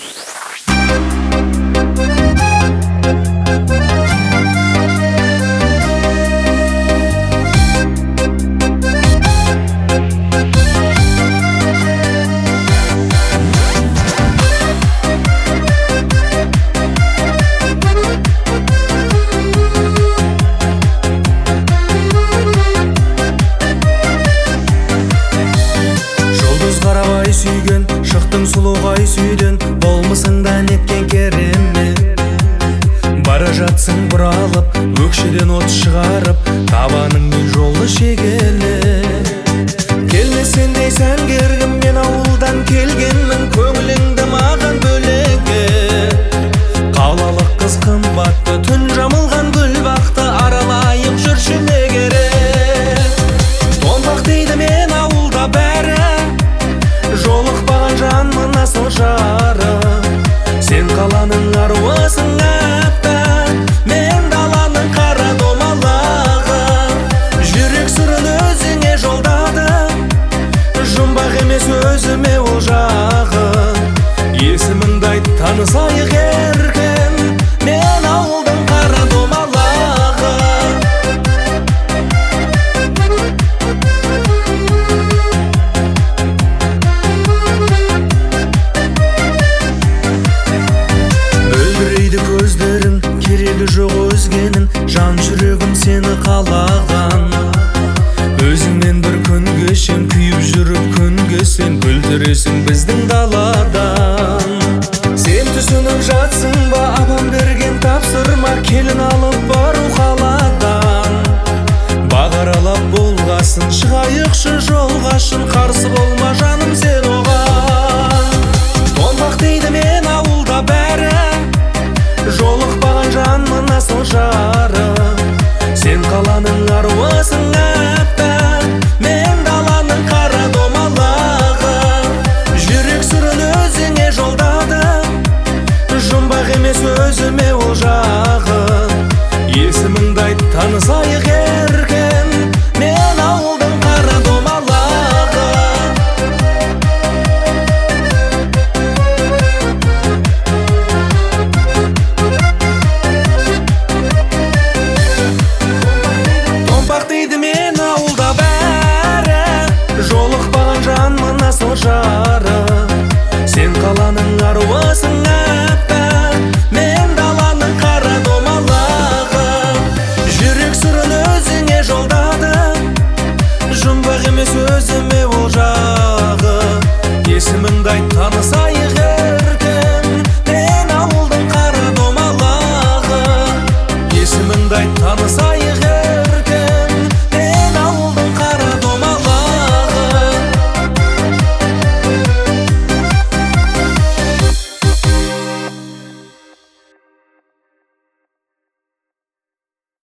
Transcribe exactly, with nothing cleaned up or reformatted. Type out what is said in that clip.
Сүйген, шықтың сұлуғай сүйден, болмысыңда неткен керемет. Бара жатсың бұралып, өкшеден от шығарып, табаныңмен жолды шегеле. Келмесен дейсен кергім, мен ауылдан келгенмін, көңіліңді маған бөлеге. Қалалық қыз қымбатты, түн жамылған гүл бақты, аралайық жүрші не керек. Томпақ дейді мен ауылда бәрі, жолықпаған жанмын асыл жарым. Сен қаланың аруысың әппақ, мен даланың қара домалағым. Жүрек сырын өзіңе жолдадым, жұмбақ емес өзіме ол жағым. Есіміңді айт, танысайық еркін, мен ауылдың қара домалағым. Көздерің керегі жоқ өзгенің, жан жүрегім сені қалаған. Өзіңмен бір күн кешем, күйіп жүріп күн кесен, күлдіресің біздің даладан. Сен түсініп жатсың ба, апам берген тапсырма, келін алып бару қаладан. Бағаралап болғасын, шығайықшы жолға шын, қарсы болма жаным сен оған. Томпақ дейді мен ауылда бәрі, жолықпаған жанмын асыл жарым. Сен қаланың аруысың әппақ, мен даланың қара домалағым. Жүрек сырын өзіңе жолдадым, жұмбақ емес өзіме ол жағым. Есіміңді айт, танысайық еркін, мен ауылдың қара домалағым. Жолықпаған жанмын асыл жарым. Сен қаланың аруысың